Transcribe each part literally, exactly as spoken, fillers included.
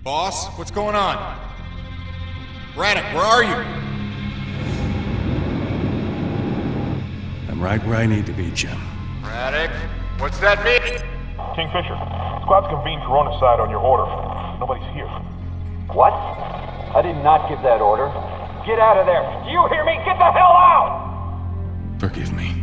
Boss, what's going on? Braddock, where are you? I'm right where I need to be, Jim. Braddock, what's that mean? Kingfisher, squad's convened Corona side on your order. Nobody's here. What? I did not give that order. Get out of there! Do you hear me? Get the hell out! Forgive me.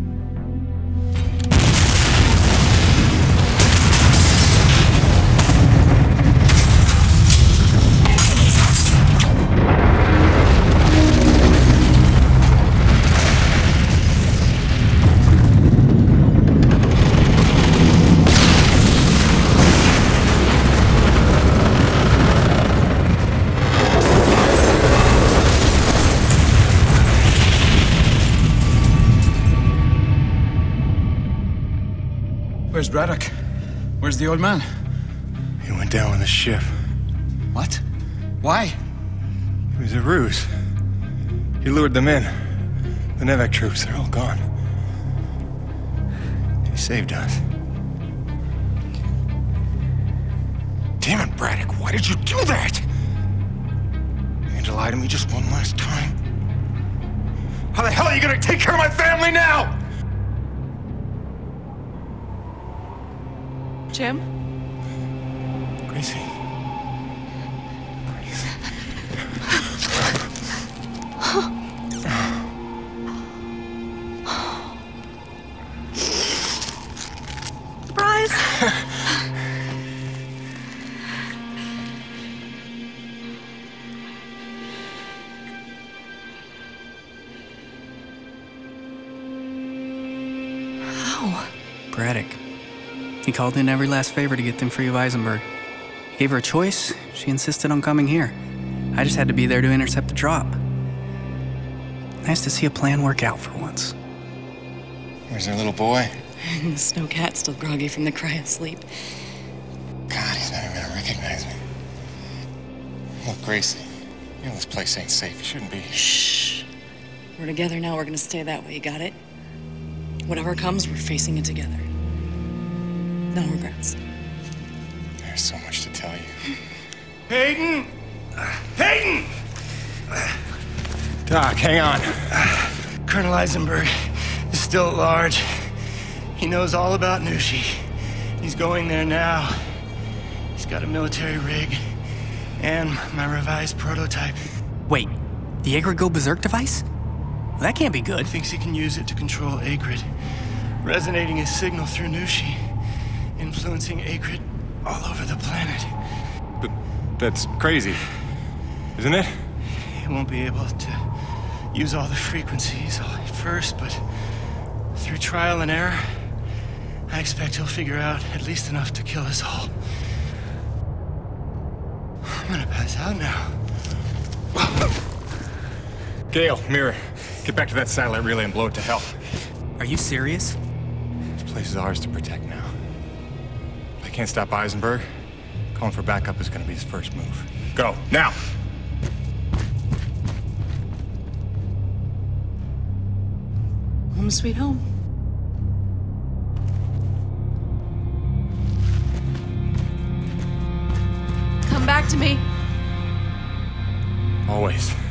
Where's Braddock? Where's the old man? He went down with the ship. What? Why? It was a ruse. He lured them in. The Nevek troops, they're all gone. He saved us. Damn it, Braddock, why did you do that? You had to lie to me just one last time. How the hell are you gonna take care of my family now? Jim? Gracie. Gracie. Surprise! How? Braddock. He called in every last favor to get them free of Eisenberg. He gave her a choice. She insisted on coming here. I just had to be there to intercept the drop. Nice to see a plan work out for once. Where's our little boy? The snowcat's still groggy from the cryo-sleep. God, he's not even gonna recognize me. Look, Gracie, you know this place ain't safe. You shouldn't be here. Shh. We're together now. We're gonna stay that way. You got it? Whatever comes, we're facing it together. No regrets. There's so much to tell you. Peyton! Peyton! Doc, hang on. Colonel Eisenberg is still at large. He knows all about Nushi. He's going there now. He's got a military rig and my revised prototype. Wait, the Akrid go berserk device? Well, that can't be good. Thinks he can use it to control Akrid, resonating his signal through Nushi, influencing Akrid all over the planet. But that's crazy, isn't it? He won't be able to use all the frequencies all at first, but through trial and error, I expect he'll figure out at least enough to kill us all. I'm gonna pass out now. Gale, Mirror, get back to that satellite relay and blow it to hell. Are you serious? This place is ours to protect now. If I can't stop Eisenberg, calling for backup is gonna be his first move. Go, now! Home sweet home. Come back to me. Always.